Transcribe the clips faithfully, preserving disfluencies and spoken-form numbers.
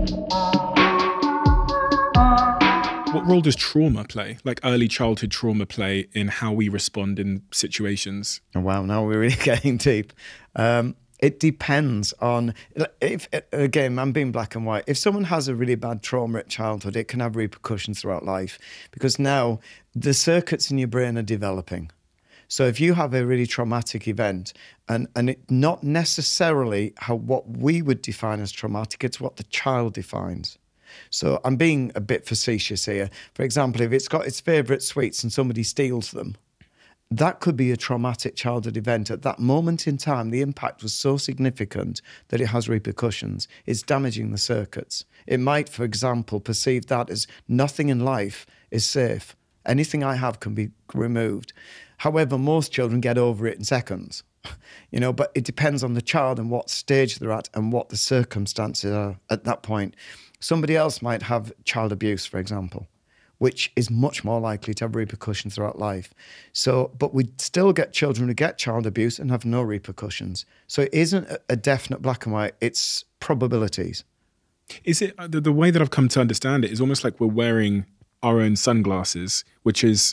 What role does trauma play, like early childhood trauma play in how we respond in situations? Oh, wow, now we're really getting deep. Um, it depends on, if again, I'm being black and white. If someone has a really bad trauma at childhood, it can have repercussions throughout life, because now the circuits in your brain are developing. So if you have a really traumatic event, and, and it not necessarily how what we would define as traumatic, it's what the child defines. So I'm being a bit facetious here. For example, if it's got its favourite sweets and somebody steals them, that could be a traumatic childhood event. At that moment in time, the impact was so significant that it has repercussions. It's damaging the circuits. It might, for example, perceive that as nothing in life is safe. Anything I have can be removed. However, most children get over it in seconds. You know, but it depends on the child and what stage they're at and what the circumstances are at that point. Somebody else might have child abuse, for example, which is much more likely to have repercussions throughout life. So, but we still get children who get child abuse and have no repercussions. So it isn't a definite black and white, it's probabilities. Is it, the, the way that I've come to understand it is almost like we're wearing our own sunglasses, which is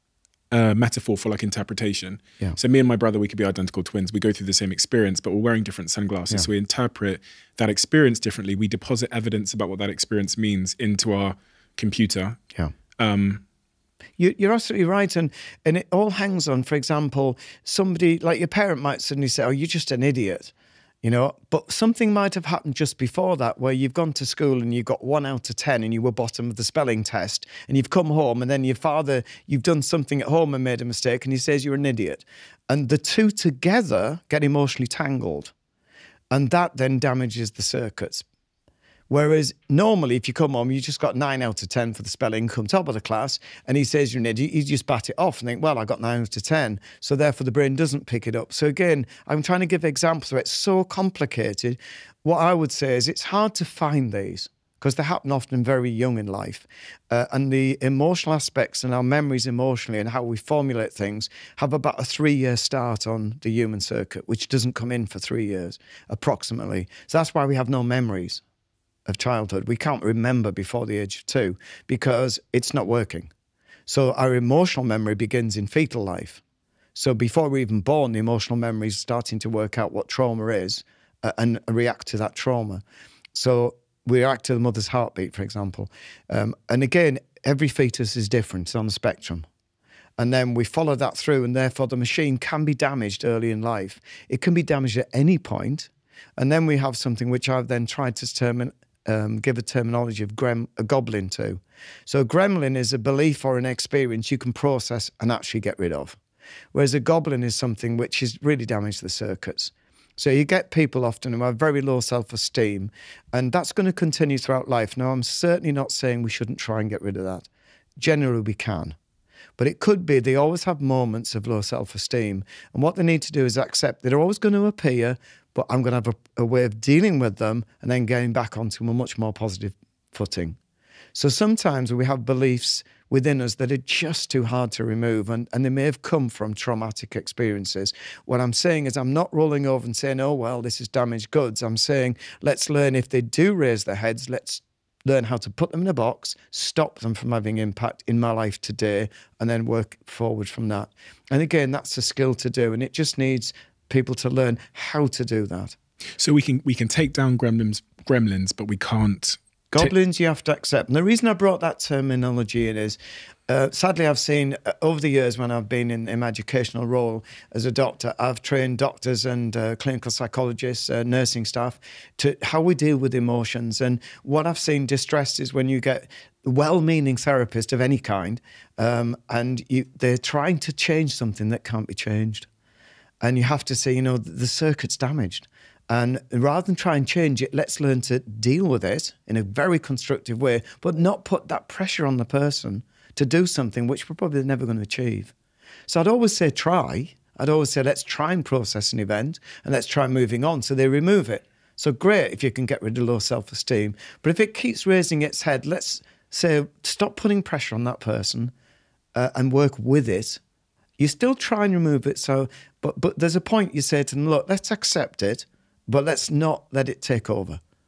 a metaphor for like interpretation. Yeah. So me and my brother, we could be identical twins. We go through the same experience, but we're wearing different sunglasses. Yeah. So we interpret that experience differently. We deposit evidence about what that experience means into our computer. Yeah. Um, you, you're absolutely right. And, and it all hangs on, for example, somebody like your parent might suddenly say, oh, you're just an idiot. You know, but something might have happened just before that where you've gone to school and you got one out of ten and you were bottom of the spelling test, and you've come home and then your father, you've done something at home and made a mistake and he says you're an idiot. And the two together get emotionally tangled, and that then damages the circuits. Whereas normally if you come home, you just got nine out of ten for the spelling, come top of the class, and he says you're an idiot, you just bat it off and think, well, I got nine out of ten. So therefore the brain doesn't pick it up. So again, I'm trying to give examples where it's so complicated. What I would say is it's hard to find these because they happen often very young in life. Uh, and the emotional aspects and our memories emotionally and how we formulate things have about a three-year start on the human circuit, which doesn't come in for three years, approximately. So that's why we have no memories of childhood. We can't remember before the age of two because it's not working. So our emotional memory begins in fetal life. So before we're even born, the emotional memory is starting to work out what trauma is uh, and react to that trauma. So we react to the mother's heartbeat, for example. Um, and again, every fetus is different, it's on the spectrum. And then we follow that through, and therefore the machine can be damaged early in life. It can be damaged at any point. And then we have something which I've then tried to determine Um, give a terminology of grem a goblin to. So a gremlin is a belief or an experience you can process and actually get rid of. Whereas a goblin is something which is really damaged the circuits. So you get people often who have very low self-esteem, and that's going to continue throughout life. Now, I'm certainly not saying we shouldn't try and get rid of that. Generally, we can. But it could be they always have moments of low self-esteem, and what they need to do is accept they're always going to appear, but I'm going to have a, a way of dealing with them and then getting back onto a much more positive footing. So sometimes we have beliefs within us that are just too hard to remove, and, and they may have come from traumatic experiences. What I'm saying is I'm not rolling over and saying, oh, well, this is damaged goods. I'm saying let's learn if they do raise their heads, let's learn how to put them in a box, stop them from having impact in my life today, and then work forward from that. And again, that's a skill to do, and it just needs people to learn how to do that. So we can we can take down gremlins, gremlins, but we can't. Goblins you have to accept. And the reason I brought that terminology in is, uh, sadly, I've seen uh, over the years when I've been in, in my educational role as a doctor, I've trained doctors and uh, clinical psychologists, uh, nursing staff, to how we deal with emotions. And what I've seen distressed is when you get well-meaning therapist of any kind, um, and you, they're trying to change something that can't be changed. And you have to say, you know, the circuit's damaged. And rather than try and change it, let's learn to deal with it in a very constructive way, but not put that pressure on the person to do something which we're probably never going to achieve. So I'd always say try. I'd always say let's try and process an event and let's try moving on. So they remove it. So great if you can get rid of low self-esteem. But if it keeps raising its head, let's say stop putting pressure on that person uh, and work with it. You still try and remove it. So, but, but there's a point you say to them, look, let's accept it, but let's not let it take over.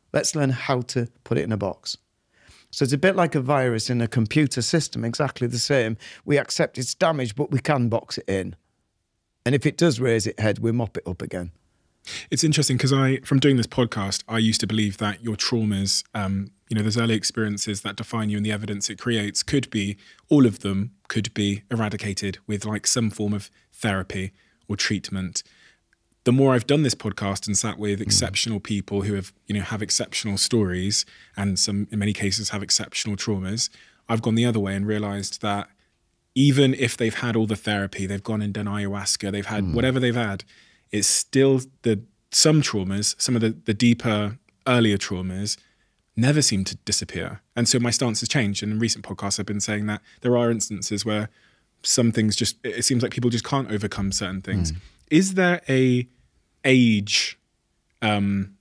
Let's learn how to put it in a box. So it's a bit like a virus in a computer system, exactly the same. We accept it's damaged, but we can box it in. And if it does raise its head, we mop it up again. It's interesting because I, from doing this podcast, I used to believe that your traumas, um, you know, those early experiences that define you and the evidence it creates could be, all of them could be eradicated with like some form of therapy or treatment. The more I've done this podcast and sat with exceptional people who have, you know, have exceptional stories and some, in many cases, have exceptional traumas, I've gone the other way and realized that even if they've had all the therapy, they've gone and done ayahuasca, they've had mm. whatever they've had, it's still the some traumas, some of the, the deeper, earlier traumas never seem to disappear. And so my stance has changed. And in recent podcasts, I've been saying that there are instances where some things just, it seems like people just can't overcome certain things. Mm. Is there a age um,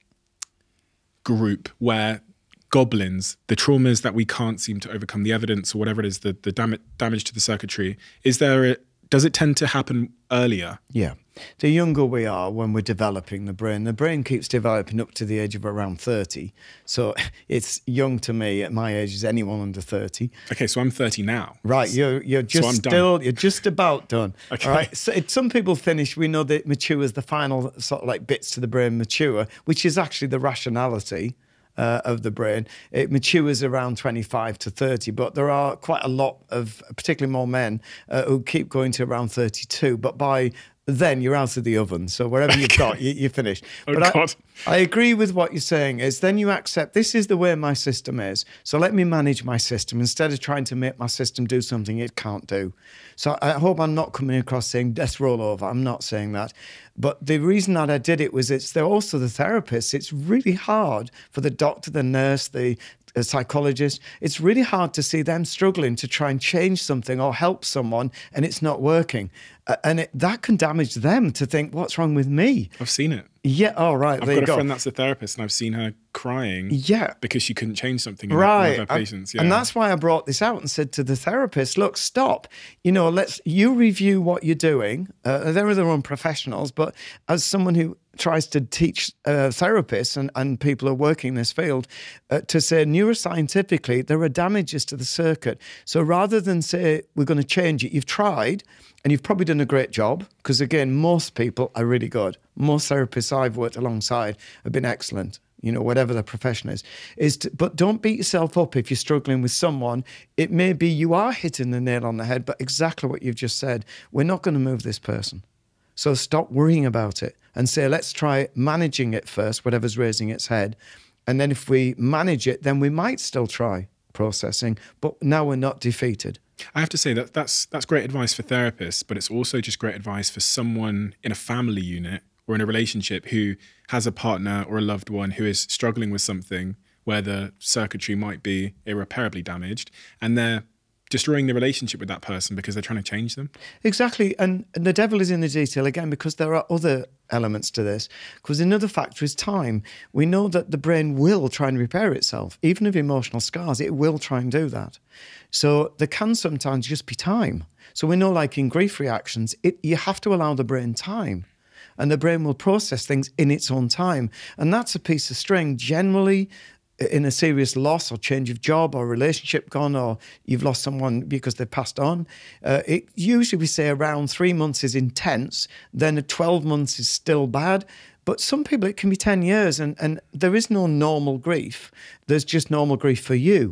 group where goblins, the traumas that we can't seem to overcome, the evidence or whatever it is, the, the dam- damage to the circuitry, is there a, does it tend to happen earlier? Yeah. The younger we are when we're developing the brain, the brain keeps developing up to the age of around thirty. So it's young to me at my age as anyone under thirty. Okay, so I'm thirty now. Right, you're you're just so I'm still done. You're just about done. Okay. All right. So it, some people finish. We know that it matures, the final sort of like bits to the brain mature, which is actually the rationality Uh, of the brain. It matures around twenty-five to thirty, but there are quite a lot of, particularly more men, uh, who keep going to around thirty-two. But by then, you're out of the oven. So wherever you've got, you, you're finished. Oh, but God. I, I agree with what you're saying. Is then you accept this is the way my system is. So let me manage my system instead of trying to make my system do something it can't do. So I hope I'm not coming across saying death roll over. I'm not saying that. But the reason that I did it was it's they're also the therapists. It's really hard for the doctor, the nurse, the a psychologist. It's really hard to see them struggling to try and change something or help someone and it's not working. Uh, and it, that can damage them to think, what's wrong with me? I've seen it. Yeah, oh, right, I've there got you a go. friend that's a therapist and I've seen her crying yeah. because she couldn't change something in right. one of her patients. Yeah. And that's why I brought this out and said to the therapist, look, stop. You know, let's, you review what you're doing. Uh, they're their own professionals, but as someone who tries to teach uh, therapists and, and people who are working in this field uh, to say neuroscientifically, there are damages to the circuit. So rather than say, we're going to change it, you've tried and you've probably done a great job because, again, most people are really good. Most therapists I've worked alongside have been excellent, you know, whatever their profession is. is to, but don't beat yourself up if you're struggling with someone. It may be you are hitting the nail on the head, but exactly what you've just said, we're not going to move this person. So stop worrying about it and say, let's try managing it first, whatever's raising its head. And then if we manage it, then we might still try processing, but now we're not defeated. I have to say that that's that's great advice for therapists, but it's also just great advice for someone in a family unit or in a relationship who has a partner or a loved one who is struggling with something where the circuitry might be irreparably damaged and they're destroying the relationship with that person because they're trying to change them. Exactly. And, and the devil is in the detail again, because there are other elements to this. Because another factor is time. We know that the brain will try and repair itself. Even of emotional scars, it will try and do that. So there can sometimes just be time. So we know, like in grief reactions, it, you have to allow the brain time. And the brain will process things in its own time. And that's a piece of string. Generally, in a serious loss or change of job or relationship gone, or you've lost someone because they've passed on, uh, it usually we say around three months is intense, then twelve months is still bad. But some people, it can be ten years, and, and there is no normal grief. There's just normal grief for you.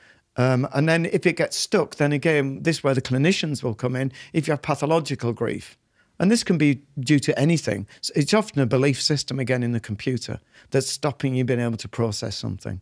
Um, and then if it gets stuck, then again, this is where the clinicians will come in, if you have pathological grief. And this can be due to anything. So it's often a belief system, again, in the computer that's stopping you being able to process something.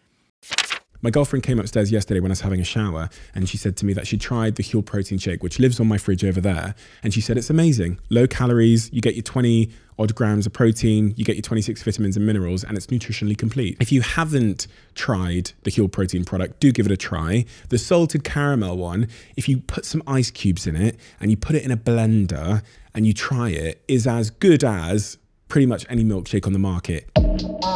My girlfriend came upstairs yesterday when I was having a shower and she said to me that she tried the Huel protein shake, which lives on my fridge over there. And she said, it's amazing. Low calories, you get your twenty odd grams of protein, you get your twenty-six vitamins and minerals, and it's nutritionally complete. If you haven't tried the Huel protein product, do give it a try. The salted caramel one, if you put some ice cubes in it and you put it in a blender and you try it, is as good as pretty much any milkshake on the market.